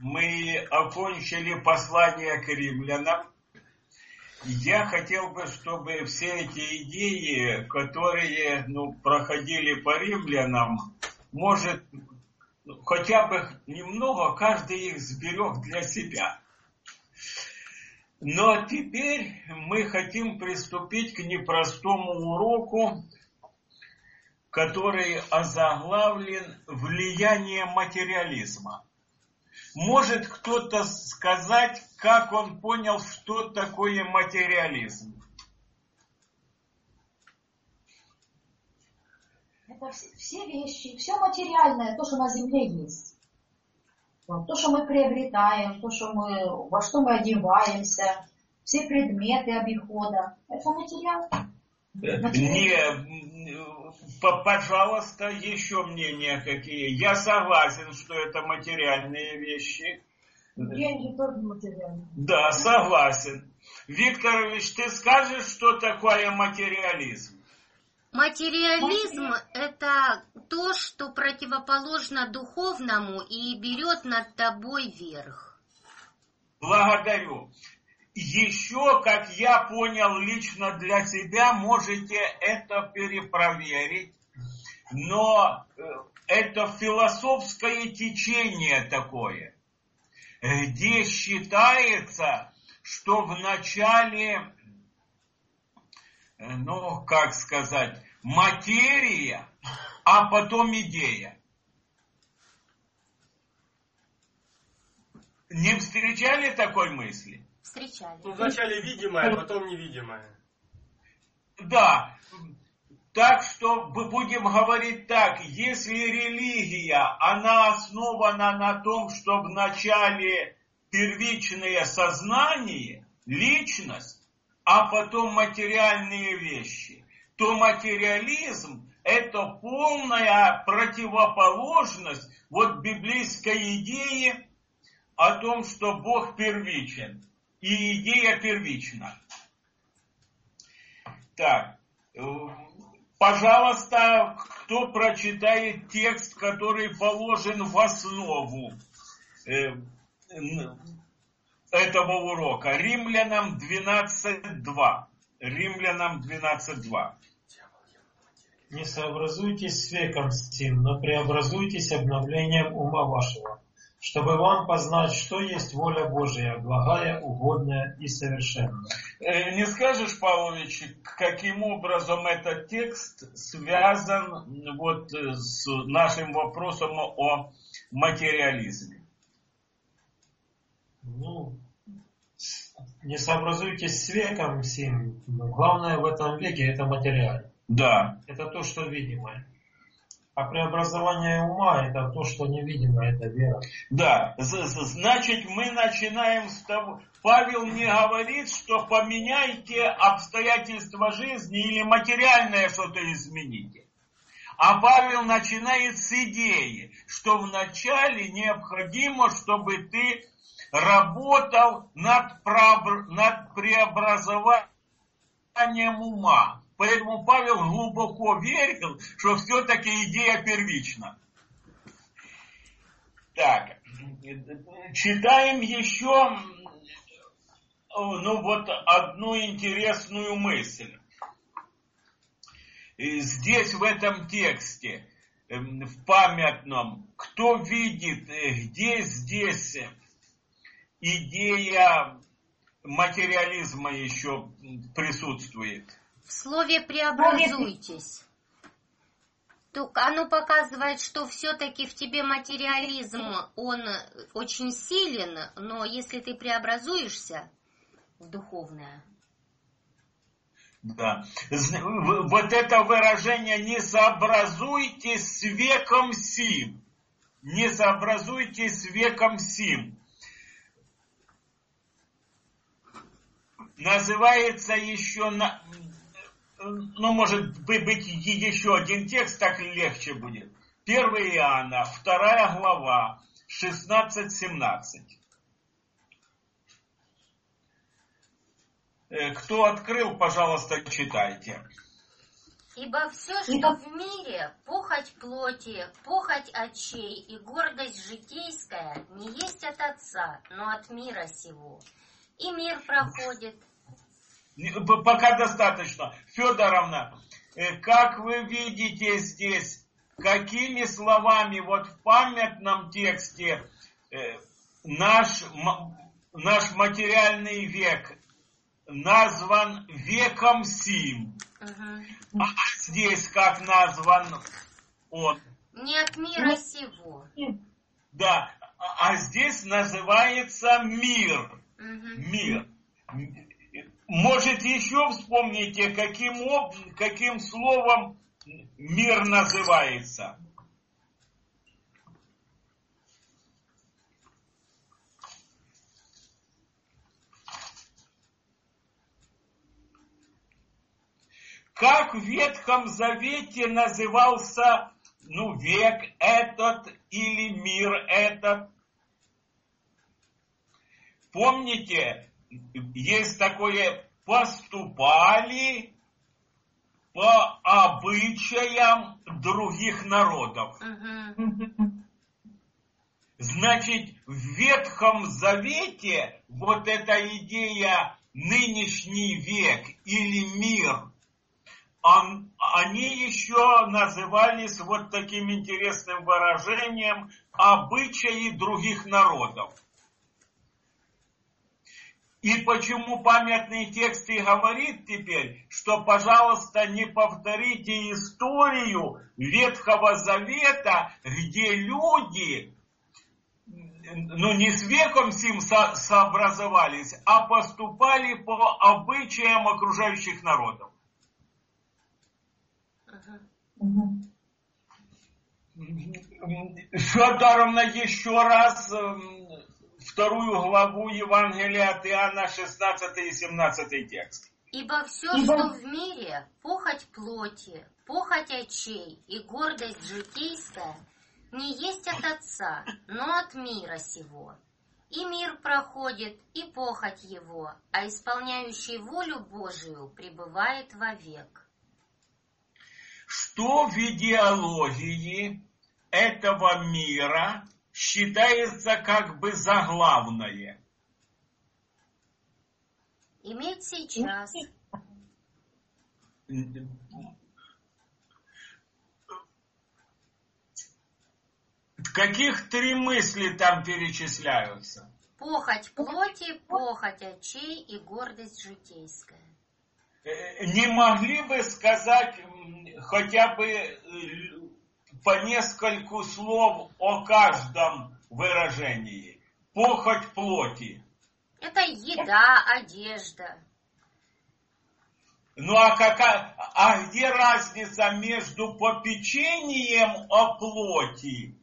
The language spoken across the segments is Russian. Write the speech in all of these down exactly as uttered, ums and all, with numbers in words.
мы окончили послание к римлянам. Я хотел бы, чтобы все эти идеи, которые ну, проходили по римлянам, может, хотя бы немного каждый их сберег для себя. Но теперь мы хотим приступить к непростому уроку, который озаглавлен «Влияние материализма». Может кто-то сказать, как он понял, что такое материализм? Это все вещи, все материальное, то, что на земле есть. То, что мы приобретаем, то, что мы, во что мы одеваемся, все предметы обихода. Это материал. Не, пожалуйста, еще мнения какие. Я согласен, что это материальные вещи. Деньги тоже материальные. Да, согласен. Викторович, ты скажешь, что такое материализм? Материализм – это то, что противоположно духовному и берет над тобой верх. Благодарю. Еще, как я понял лично для себя, можете это перепроверить, но это философское течение такое, где считается, что в начале, ну, как сказать, материя, а потом идея. Не встречали такой мысли? Встречали. Ну, вначале видимое, а потом невидимое. Да. Так что мы будем говорить так, если религия, она основана на том, что вначале первичное сознание, личность, а потом материальные вещи, то материализм – это полная противоположность вот библейской идее о том, что Бог первичен. И идея первична. Так, пожалуйста, кто прочитает текст, который положен в основу э, этого урока? Римлянам двенадцать два. Римлянам двенадцать два. Не сообразуйтесь с веком сим, но преобразуйтесь обновлением ума вашего, чтобы вам познать, что есть воля Божия, благая, угодная и совершенная. Не скажешь, Павлович, каким образом этот текст связан вот с нашим вопросом о материализме? Ну, не сообразуйтесь с веком сим. Главное в этом веке это материал. Да. Это то, что видимое. А преобразование ума – это то, что невидимо, это вера. Да, значит, мы начинаем с того... Павел не говорит, что поменяйте обстоятельства жизни или материальное что-то измените. А Павел начинает с идеи, что вначале необходимо, чтобы ты работал над, над преобразованием ума. Поэтому Павел глубоко верил, что все-таки идея первична. Так, читаем еще, ну вот, одну интересную мысль. Здесь, в этом тексте, в памятном, кто видит, где здесь идея материализма еще присутствует? В слове «преобразуйтесь». Оно показывает, что все-таки в тебе материализм, он очень силен, но если ты преобразуешься в духовное. Да. Вот это выражение «не сообразуйтесь с веком сим». Не сообразуйтесь с веком сим. Называется еще... на Ну, может быть, еще один текст, так легче будет. первое Иоанна, вторая глава, шестнадцать семнадцать. Кто открыл, пожалуйста, читайте. Ибо все, что Ибо- в мире, похоть плоти, похоть очей и гордость житейская, не есть от Отца, но от мира сего. И мир проходит. П- Пока достаточно. Федоровна, э, как вы видите здесь, какими словами вот в памятном тексте э, наш, м- наш материальный век назван веком сим, Угу. а здесь как назван он? Не от мира сего. Да, а а здесь называется мир. Угу. Мир. Может, еще вспомните, каким, об- каким словом мир называется? Как в Ветхом Завете назывался, ну, век этот или мир этот? Помните, есть такое «поступали по обычаям других народов». Угу. Значит, в Ветхом Завете вот эта идея «нынешний век» или «мир», он- они еще назывались вот таким интересным выражением «обычаи других народов». И почему памятный текст и говорит теперь, что, пожалуйста, не повторите историю Ветхого Завета, где люди, ну, не с веком сим со- сообразовались, а поступали по обычаям окружающих народов. Угу. Федоровна, еще раз эм, вторую главу Евангелия от Иоанна, шестнадцатый и семнадцатый текст. Ибо все, Ибо- что в мире, похоть плоти, похоть очей и гордость житейская, не есть от Отца, но от мира сего. И мир проходит, и похоть его, а исполняющий волю Божию пребывает вовек. Что в идеологии этого мира считается как бы заглавное? Иметь сейчас, Каких три мысли там перечисляются? похоть плоти, похоть очей и гордость житейская. Э, Не могли бы сказать м, хотя бы э, по нескольку слов о каждом выражении? Похоть плоти. Это еда, одежда. Ну а какая, а где разница между попечением о плоти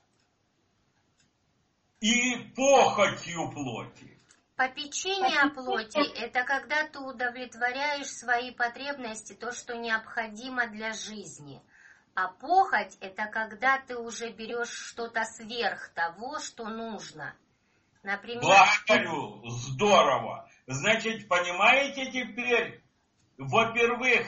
и похотью плоти? Попечение о плоти – это когда ты удовлетворяешь свои потребности, то, что необходимо для жизни. А похоть – это когда ты уже берешь что-то сверх того, что нужно. Например, Благодарю, здорово. Значит, понимаете теперь, во-первых,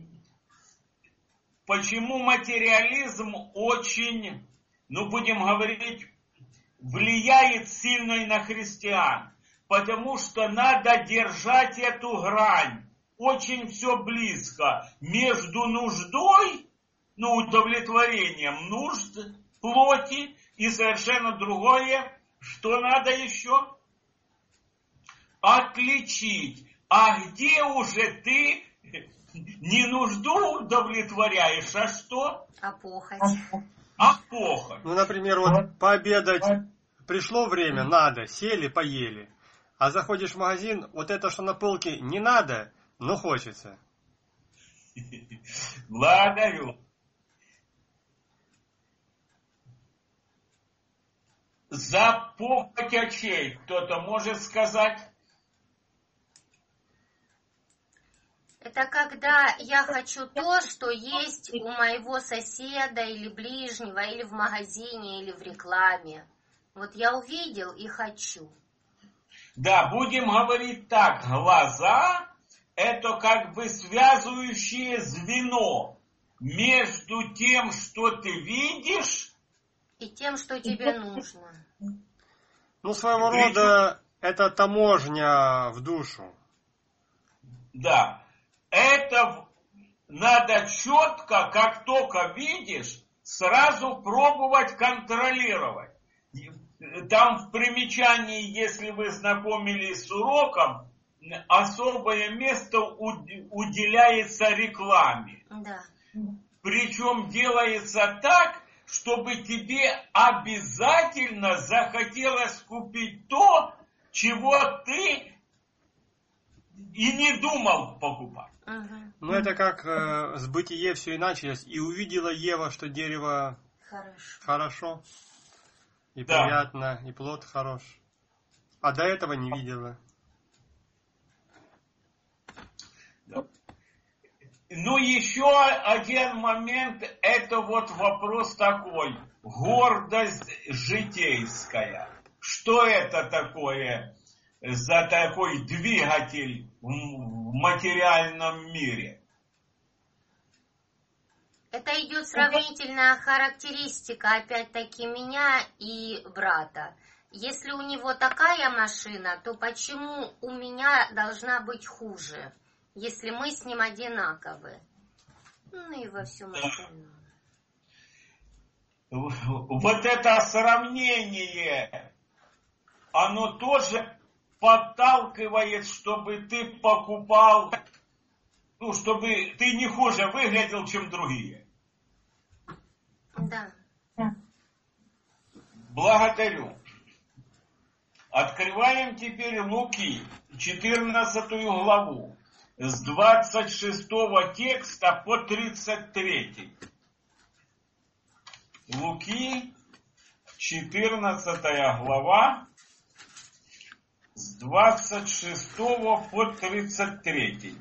почему материализм очень, ну будем говорить, влияет сильно и на христиан? Потому что надо держать эту грань. Очень все близко. Между нуждой, ну удовлетворением нужд плоти и совершенно другое, что надо еще? Отличить. А где уже ты не нужду удовлетворяешь, а что? а похоть. А похоть. Ну, например, вот пообедать пришло время, надо, сели, поели. А заходишь в магазин, вот это, что на полке, не надо, но хочется. Благодарю. За похоть очей кто-то может сказать? Это когда я хочу то, что есть у моего соседа или ближнего, или в магазине, или в рекламе. Вот я увидел и хочу. Да, будем говорить так. Глаза это как бы связывающее звено между тем, что ты видишь, И тем, что тебе нужно. Ну, своего рода это таможня в душу. да, это надо четко, как только видишь, сразу пробовать контролировать. Там в примечании, если вы знакомились с уроком, особое место уделяется рекламе. Да. Причем делается так, чтобы тебе обязательно захотелось купить то, чего ты и не думал покупать. Угу. Ну, это как э, с бытие все иначе. И увидела Ева, что дерево Хорошо. хорошо, и Да. приятно, и плод хорош. А до этого не видела. Ну, еще один момент, это вот вопрос такой, гордость житейская. Что это такое за такой двигатель в материальном мире? Это идет сравнительная характеристика, опять-таки, меня и брата. Если у него такая машина, то почему у меня должна быть хуже, если мы с ним одинаковы? Ну и во всем остальном. Вот это сравнение, оно тоже подталкивает, чтобы ты покупал, ну, чтобы ты не хуже выглядел, чем другие. Да. Благодарю. Открываем теперь Луки, четырнадцатую главу, с двадцать шестого текста по тридцать третий. Луки, четырнадцатая глава, с двадцать шестого по тридцать третий.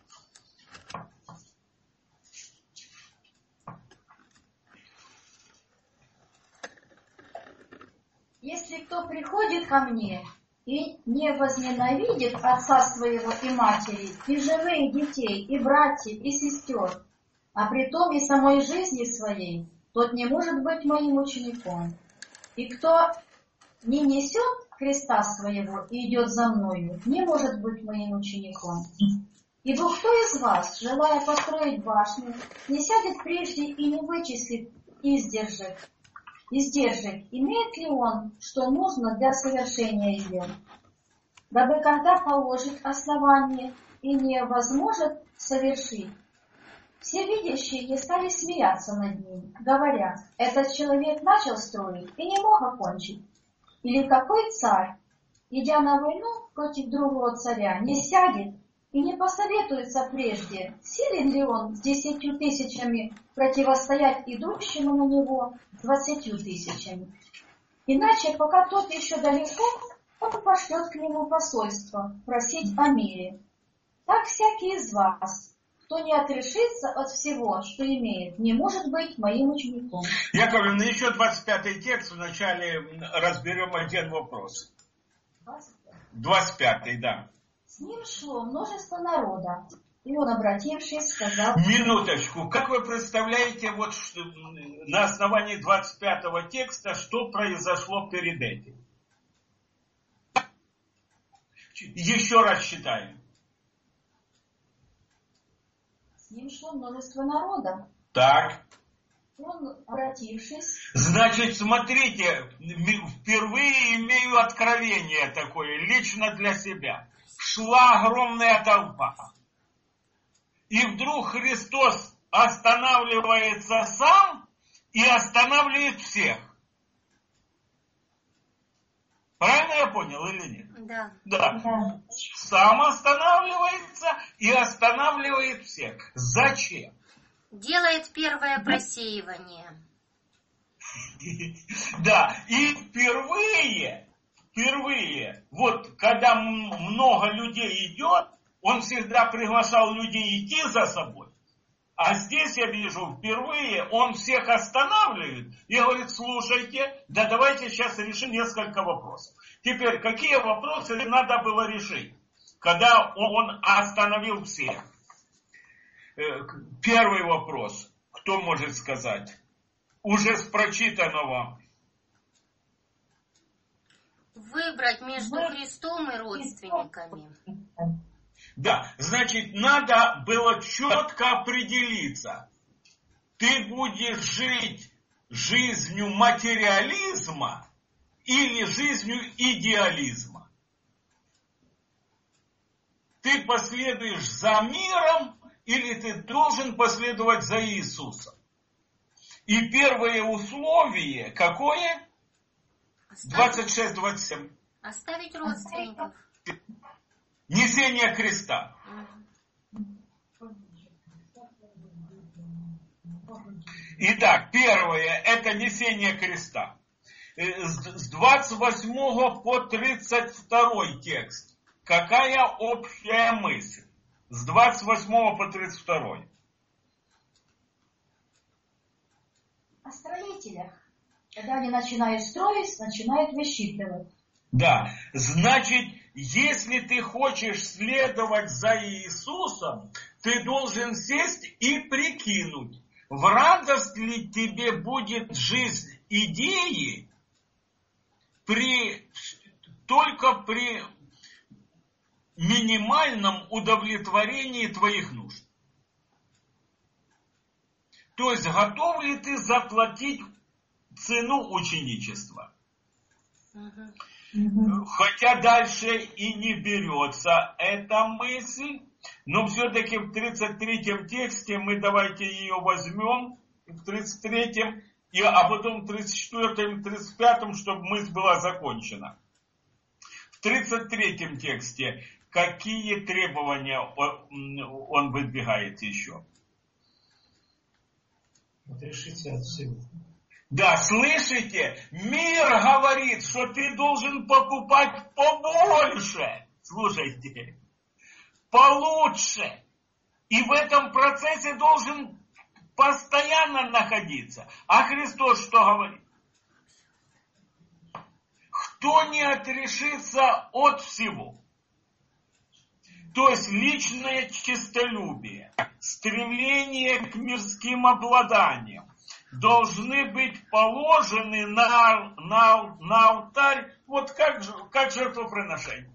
Если кто приходит ко мне и не возненавидит отца своего и матери, и жены, и детей, и братьев, и сестер, а притом и самой жизни своей, тот не может быть моим учеником. И кто не несет креста своего и идет за мною, не может быть моим учеником. Ибо кто из вас, желая построить башню, не сядет прежде и не вычислит издержек, издержек, имеет ли он, что нужно для совершения ее, дабы когда положит основание и не возможет совершить, все видящие стали смеяться над ним, говоря, этот человек начал строить и не мог окончить. Или какой царь, идя на войну против другого царя, не сядет и не посоветуется прежде, силен ли он с десятью тысячами противостоять идущему на него с двадцатью тысячами. Иначе, пока тот еще далеко, он пошлет к нему посольство просить о мире. Так всякий из вас, кто не отрешится от всего, что имеет, не может быть моим учеником. Яковлевна, еще двадцать пятый текст, вначале разберем один вопрос. двадцать пятый, да. С ним шло множество народа, и он, обратившись, сказал... Минуточку, как вы представляете, вот что, на основании двадцать пятого текста, что произошло перед этим? Еще раз читаем. С ним шло множество народа. Так. Он, обратившись... Значит, смотрите, впервые имею откровение такое, лично для себя. Шла огромная толпа. И вдруг Христос останавливается сам и останавливает всех. Правильно я понял или нет? Да. Да. Да. Сам останавливается и останавливает всех. Зачем? Делает первое просеивание. Да, и впервые, впервые, вот когда много людей идет, он всегда приглашал людей идти за собой. А здесь я вижу, впервые он всех останавливает и говорит, слушайте, да давайте сейчас решим несколько вопросов. Теперь, какие вопросы надо было решить? когда он остановил всех. Первый вопрос. Кто может сказать? Уже с прочитанного. Выбрать между Христом и родственниками. Да, значит, надо было четко определиться. Ты будешь жить жизнью материализма или жизнью идеализма. Ты последуешь за миром или ты должен последовать за Иисусом. И первое условие какое? двадцать шесть двадцать семь. Оставить родственников. Несение креста. Итак, первое – это несение креста. С двадцать восьмого по тридцать второй текст. Какая общая мысль? С двадцать восьмого по тридцать второй. О строителях. Когда они начинают строить, начинают высчитывать. Да, значит, если ты хочешь следовать за Иисусом, ты должен сесть и прикинуть, в радость ли тебе будет жизнь идеи при, только при минимальном удовлетворении твоих нужд. То есть, готов ли ты заплатить цену ученичества? Угу. Хотя дальше и не берется эта мысль, но все-таки в тридцать третьем тексте мы давайте ее возьмем, в тридцать третьем, и, а потом в тридцать четвёртом и тридцать пятом, чтобы мысль была закончена. В тридцать третьем тексте какие требования он, он выдвигает еще? Отрешиться от всего. Да, слышите? Мир говорит, что ты должен покупать побольше. Слушайте, получше. И в этом процессе должен постоянно находиться. А Христос что говорит? Кто не отрешится от всего? То есть личное честолюбие, стремление к мирским обладаниям должны быть положены на, на, на алтарь, вот как, как жертвоприношение.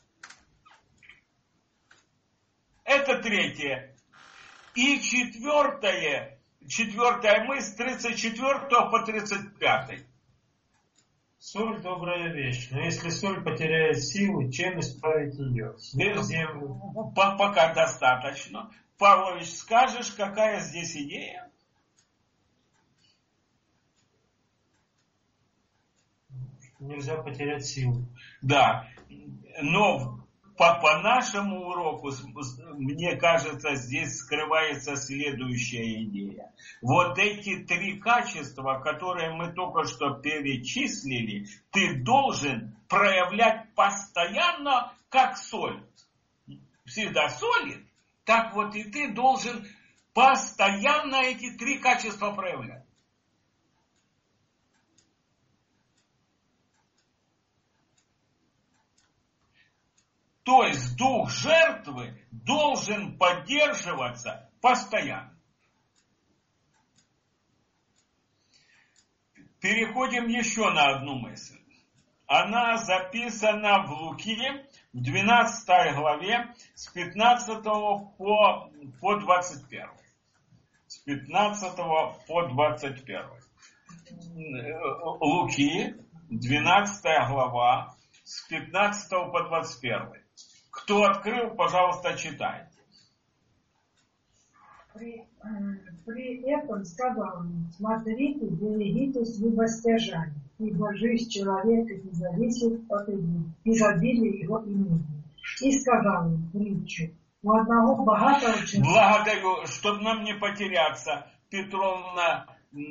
Это третье. И четвертое, четвертая мысль, с тридцать четвёртого по тридцать пятый. Соль – добрая вещь, но если соль потеряет силу, чем исправить ее? Снег землю. Пока достаточно. Павлович, скажешь, какая здесь идея? Нельзя потерять силу. Да, но по, по нашему уроку, мне кажется, здесь скрывается следующая идея. Вот эти три качества, которые мы только что перечислили, ты должен проявлять постоянно, как соль. Всегда солит, так вот и ты должен постоянно эти три качества проявлять. То есть дух жертвы должен поддерживаться постоянно. Переходим еще на одну мысль. Она записана в Луки, в двенадцатой главе, с пятнадцатого по, по двадцать первый. С пятнадцатого по двадцать первый. Луки, двенадцатая глава, с пятнадцатого по двадцать первый. Кто открыл, пожалуйста, читайте. При, при этом сказал им: смотрите, берегитесь любостяжания, ибо жизнь человека не зависит от изобилия его имени. И сказал им притчу: у одного богатого человека... Благодарю, чтобы нам не потеряться, Петровна,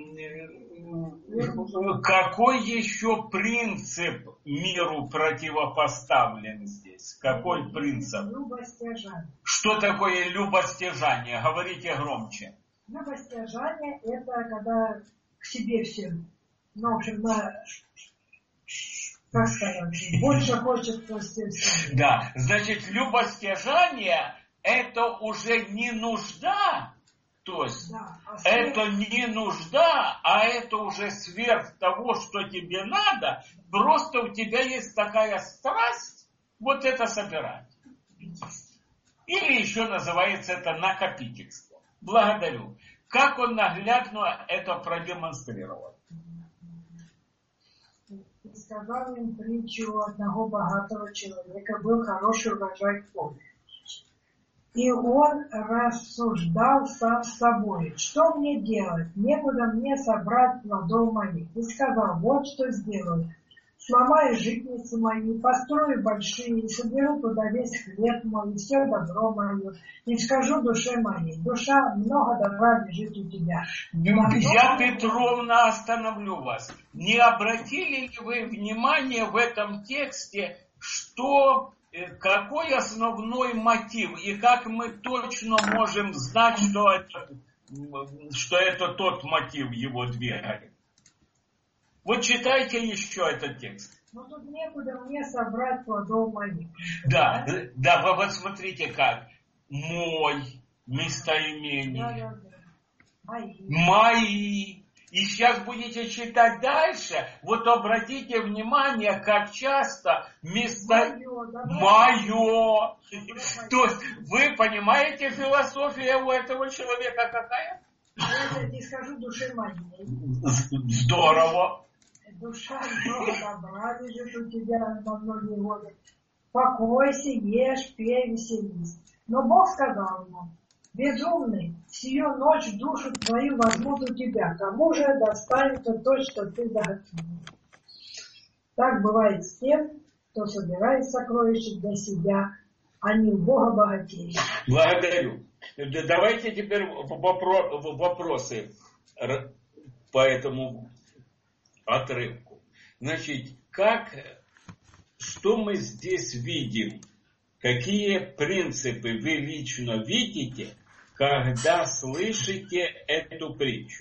какой еще принцип миру противопоставлен здесь? Какой принцип? Любостяжание. Что такое любостяжание? Говорите громче. Любостяжание – это когда к себе все, ну, в общем, на... как сказать, больше хочет проститься. Да, значит, любостяжание это уже не нужда, то есть Да, а сверх... это не нужда, а это уже сверх того, что тебе надо, просто у тебя есть такая страсть вот это собирать. Или еще называется это накопительство. Благодарю. Как он наглядно это продемонстрировал? И сказал им притчу одного богатого человека, был хороший урожай в поле. И он рассуждал сам с собой, что мне делать, некуда мне собрать плодов моих. И сказал, вот что сделаю. Сломаю житницы мои, построю большие, и соберу туда весь хлеб мой, и все добро мое, и скажу душе моей, душа, много добра лежит у тебя. Я, Петровна, остановлю вас. Не обратили ли вы внимание в этом тексте, что, какой основной мотив, и как мы точно можем знать, что это, что это тот мотив его двигает? Вот читайте еще этот текст. Ну тут некуда мне собрать плодов моих. Да, да, вы вот смотрите как. Мой, местоимение. Да, да, да. Мои. Мои. И сейчас будете читать дальше. Вот обратите внимание, как часто место... Мое. Да, Мое. То есть вы понимаете, философия у этого человека какая? Я тебе скажу душе моей. Здорово. Душа много добра лежит у тебя на многие годы. Покойся, ешь, пей, веселись. Но Бог сказал ему, безумный, сию ночь душу твою возьмут у тебя. Кому же достанется то, что ты заготовил? Так бывает с тем, кто собирает сокровища для себя, а не у Бога богатеет. Благодарю. Давайте теперь вопросы по этому отрывку. Значит, как, что мы здесь видим? Какие принципы вы лично видите, когда слышите эту притчу?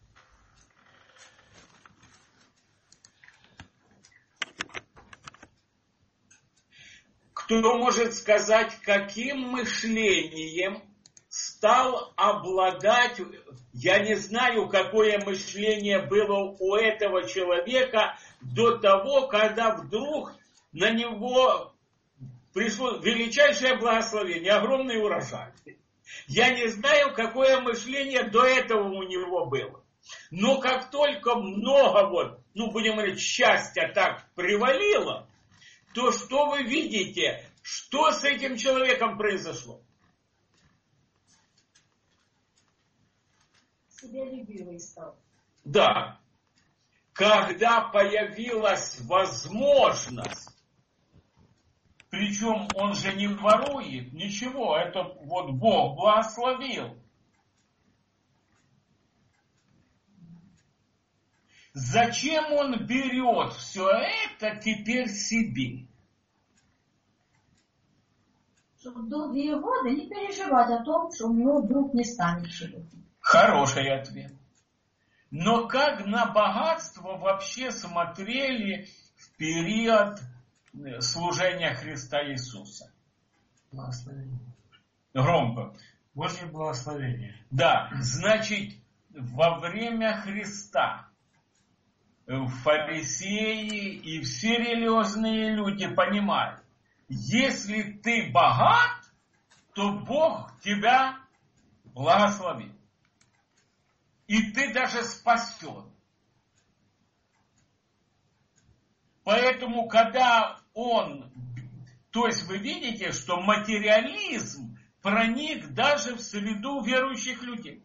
Кто может сказать, каким мышлением стал обладать, я не знаю, какое мышление было у этого человека до того, когда вдруг на него пришло величайшее благословение, огромный урожай. Я не знаю, какое мышление до этого у него было. Но как только много, вот, ну будем говорить, счастья так привалило, то что вы видите, что с этим человеком произошло? Себялюбивый стал. Да. Когда появилась возможность, причем он же не ворует, ничего, это вот Бог благословил. Зачем он берет все это теперь себе? Чтобы в долгие годы не переживать о том, что у него вдруг не станет чего-то. Хороший ответ. Но как на богатство вообще смотрели в период служения Христа Иисуса? Благословение. Громко. Божье благословение. Да, значит, во время Христа фарисеи и все религиозные люди понимают, если ты богат, то Бог тебя благословит. И ты даже спасен. Поэтому, когда он... То есть вы видите, что материализм проник даже в среду верующих людей.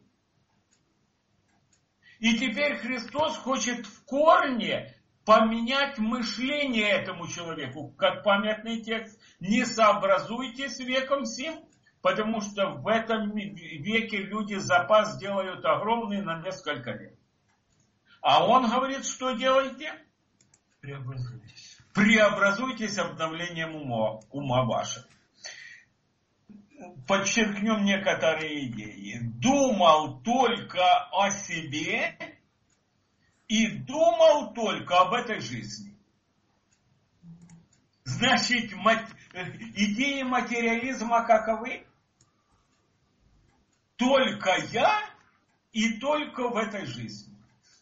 И теперь Христос хочет в корне поменять мышление этому человеку. Как памятный текст. Не сообразуйтесь веком сим. Потому что в этом веке люди запас делают огромный на несколько лет. А он говорит, что делайте? Преобразуйтесь. Преобразуйтесь обновлением ума, ума вашего. Подчеркнем некоторые идеи. Думал только о себе и думал только об этой жизни. Значит, идеи материализма каковы? Только я и только в этой жизни.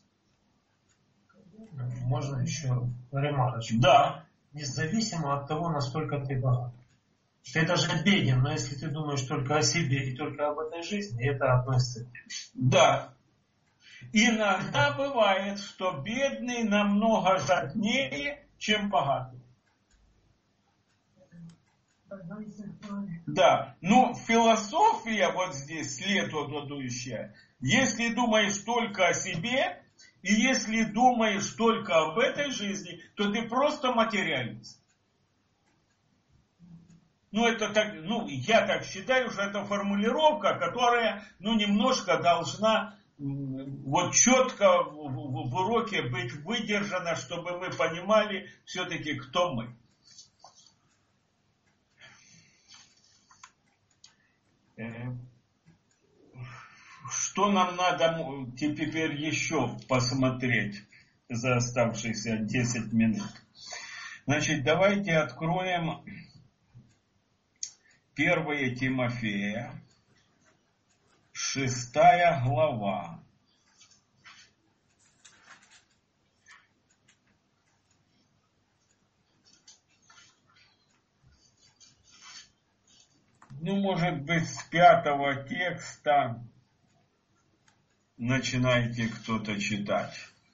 Можно еще ремарочку? Да. Независимо от того, насколько ты богат. Ты даже беден, но если ты думаешь только о себе и только об этой жизни, это относится к тебе. Да. Иногда бывает, что бедный намного жаднее, чем богатый. Да, ну философия вот здесь следующая. Если думаешь только о себе, и если думаешь только об этой жизни, то ты просто материалист. Ну, это так, ну, я так считаю, что это формулировка, которая, ну, немножко должна вот четко в, в, в уроке быть выдержана, чтобы мы понимали все-таки, кто мы. Что нам надо теперь еще посмотреть за оставшиеся десять минут? Значит, давайте откроем первое Тимофея, шестая глава. Ну, может быть, с пятого текста начинайте кто-то читать.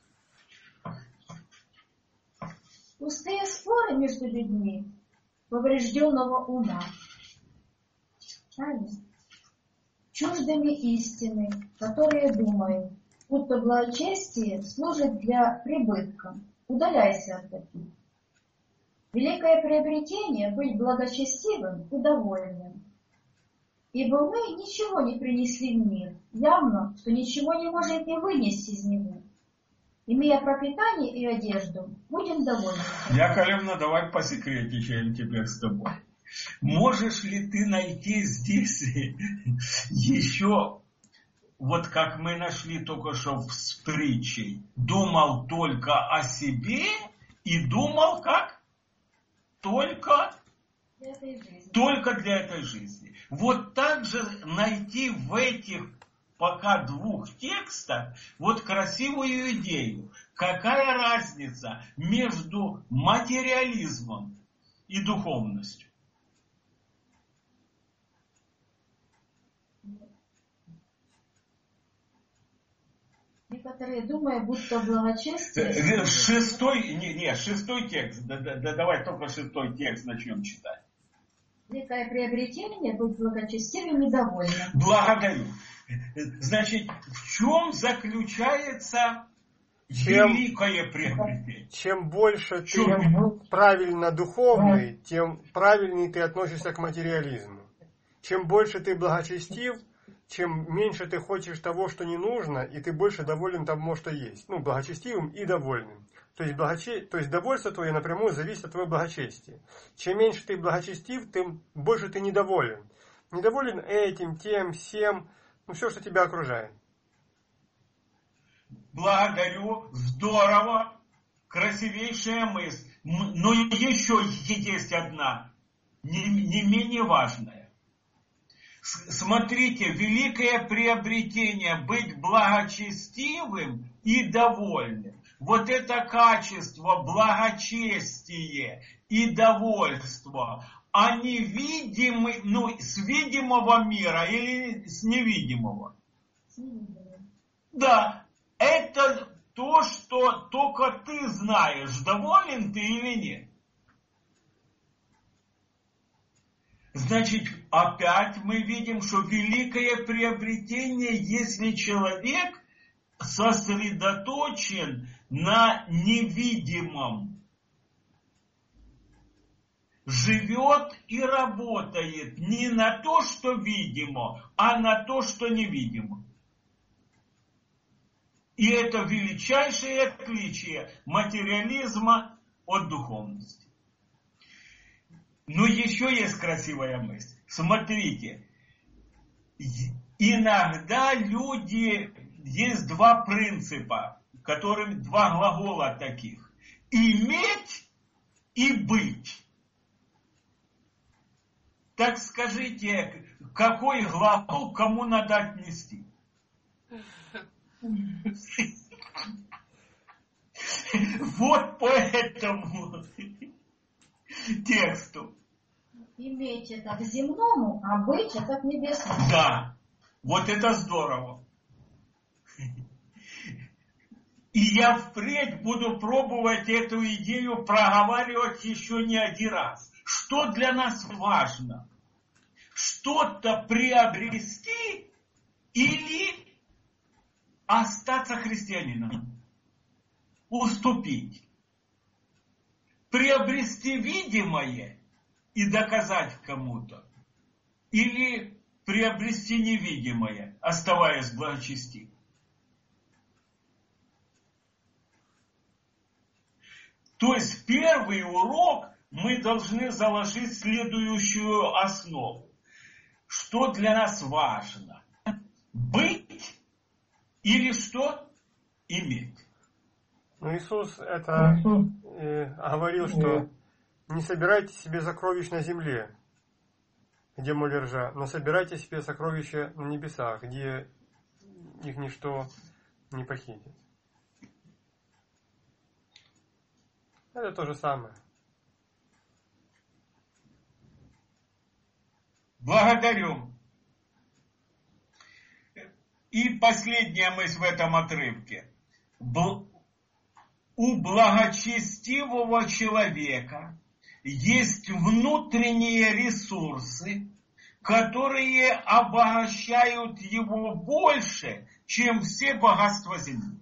Пустые споры между людьми поврежденного ума, чуждыми истины, которые думают, будто благочестие служит для прибытка. Удаляйся от таких. Великое приобретение — быть благочестивым и довольным. Ибо мы ничего не принесли в мир, явно, что ничего не можете вынести из него. Имея пропитание и одежду, будем довольны. Яковлевна, давай посекретничаем теперь с тобой. Можешь ли ты найти здесь еще, вот как мы нашли только что с притчей, думал только о себе и думал как? Только Для этой жизни. Только для этой жизни. Вот так же найти в этих пока двух текстах вот красивую идею. Какая разница между материализмом и духовностью? Некоторые думают, будто благочестие... Шестой, не, не, шестой текст. Да, да, да, давай только шестой текст начнем читать. Великое приобретение — быть благочестивым и довольным. Благодарю. Значит, в чем заключается Чем, великое приобретение? чем больше ты Чем? правильно духовный, тем правильнее ты относишься к материализму. Чем больше ты благочестив, чем меньше ты хочешь того, что не нужно, и ты больше доволен тому, что есть. Ну, благочестивым и довольным. То есть, благоче... То есть довольство твое напрямую зависит от твоего благочестия. Чем меньше ты благочестив, тем больше ты недоволен. Недоволен этим, тем, всем, ну все, что тебя окружает. Благодарю, здорово, красивейшая мысль. Но еще есть одна, не, не менее важная. Смотрите, великое приобретение — быть благочестивым и довольным. Вот это качество, благочестие и довольство, они видимы, ну, с видимого мира или с невидимого? С невидимого. Да, это то, что только ты знаешь, доволен ты или нет. Значит, опять мы видим, что великое приобретение, если человек сосредоточен на невидимом, живет и работает не на то, что видимо, а на то, что невидимо. И это величайшее отличие материализма от духовности. Но еще есть красивая мысль. Смотрите, иногда люди, есть два принципа, которым два глагола таких. Иметь и быть. Так скажите, какой глагол кому надо отнести? Вот по этому тексту. Иметь это к земному, а быть это к небесному. Да, вот это здорово. И я впредь буду пробовать эту идею проговаривать еще не один раз. Что для нас важно? Что-то приобрести или остаться христианином? Уступить. Приобрести видимое и доказать кому-то. Или приобрести невидимое, оставаясь благочестивым. То есть первый урок мы должны заложить следующую основу. Что для нас важно? Быть или что? Иметь. Ну, Иисус это э, говорил, что не собирайте себе сокровищ на земле, где море ржа, но собирайте себе сокровища на небесах, где их ничто не похитит. Это то же самое. Благодарю. И последняя мысль в этом отрывке. У благочестивого человека есть внутренние ресурсы, которые обогащают его больше, чем все богатства земли.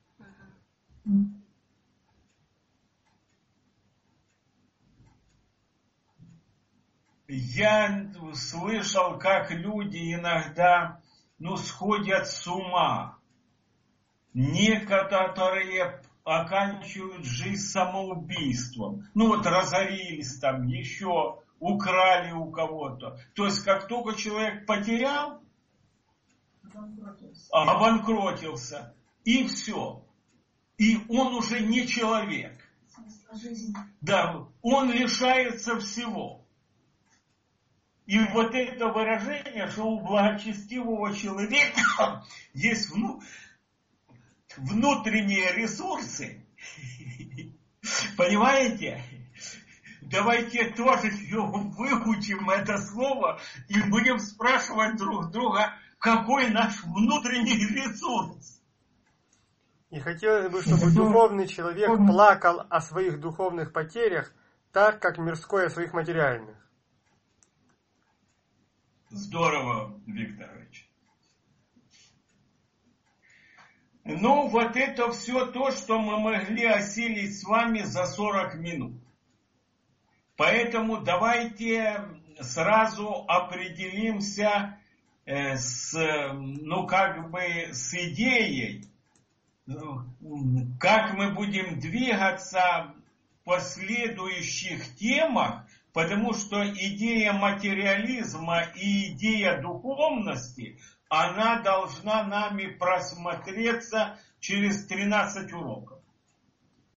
Я слышал, как люди иногда, ну, сходят с ума. Некоторые оканчивают жизнь самоубийством. Ну, вот разорились там, еще украли у кого-то. То есть, как только человек потерял, обанкротился, обанкротился и все. И он уже не человек. Да, он лишается всего. И вот это выражение, что у благочестивого человека есть вну, внутренние ресурсы, понимаете? Давайте тоже выучим это слово и будем спрашивать друг друга, какой наш внутренний ресурс. И хотелось бы, чтобы духовный человек плакал о своих духовных потерях, так как мирской о своих материальных. Здорово, Викторович. Ну, вот это все то, что мы могли осилить с вами за сорок минут. Поэтому давайте сразу определимся э, с, ну, как бы с идеей, как мы будем двигаться в последующих темах. Потому что идея материализма и идея духовности, она должна нами просмотреться через тринадцать уроков.